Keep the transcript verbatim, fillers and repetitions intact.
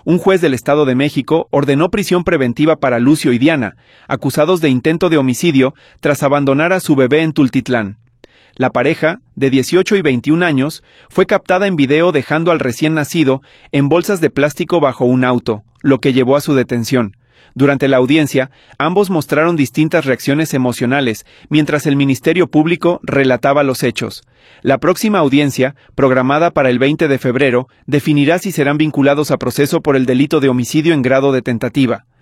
Un juez del Estado de México ordenó prisión preventiva para Lucio y Diana, acusados de intento de homicidio tras abandonar a su bebé en Tultitlán. La pareja, de dieciocho y veintiún años, fue captada en video dejando al recién nacido en bolsas de plástico bajo un auto, lo que llevó a su detención. Durante la audiencia, ambos mostraron distintas reacciones emocionales, mientras el Ministerio Público relataba los hechos. La próxima audiencia, programada para el veinte de febrero, definirá si serán vinculados a proceso por el delito de homicidio en grado de tentativa.